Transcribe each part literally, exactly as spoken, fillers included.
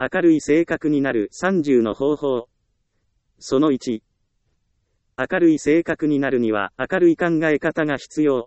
明るい性格になるさんじゅうの方法。そのいち。明るい性格になるには明るい考え方が必要。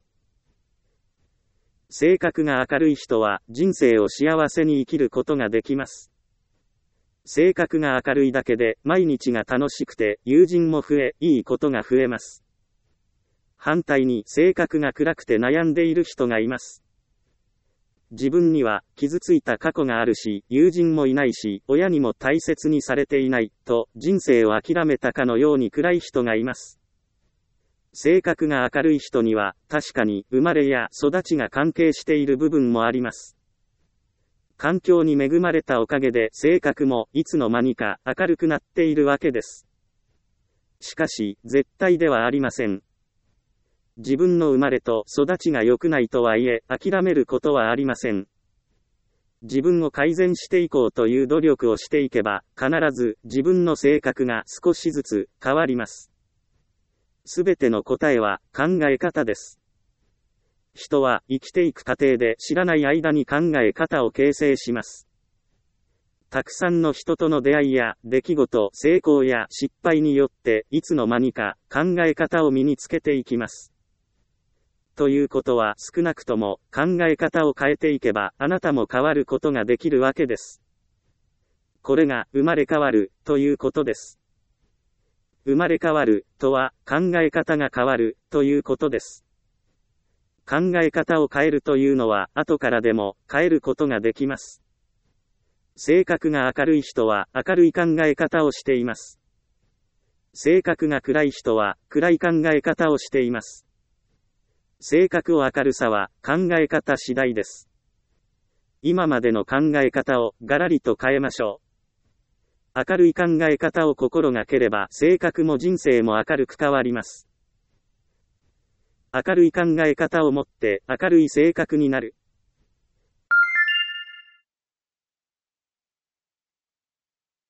性格が明るい人は人生を幸せに生きることができます。性格が明るいだけで毎日が楽しくて友人も増え、いいことが増えます。反対に性格が暗くて悩んでいる人がいます。自分には傷ついた過去があるし、友人もいないし、親にも大切にされていない、と人生を諦めたかのように暗い人がいます。性格が明るい人には確かに生まれや育ちが関係している部分もあります。環境に恵まれたおかげで性格もいつの間にか明るくなっているわけです。しかし、絶対ではありません。自分の生まれと育ちが良くないとはいえ、諦めることはありません。自分を改善していこうという努力をしていけば、必ず自分の性格が少しずつ変わります。すべての答えは考え方です。人は生きていく過程で知らない間に考え方を形成します。たくさんの人との出会いや出来事、成功や失敗によっていつの間にか考え方を身につけていきます。ということは少なくとも考え方を変えていけばあなたも変わることができるわけです。これが生まれ変わるということです。生まれ変わるとは考え方が変わるということです。考え方を変えるというのは後からでも変えることができます。性格が明るい人は明るい考え方をしています。性格が暗い人は暗い考え方をしています。性格を明るさは考え方次第です。今までの考え方をガラリと変えましょう。明るい考え方を心がければ性格も人生も明るく変わります。明るい考え方を持って明るい性格になる。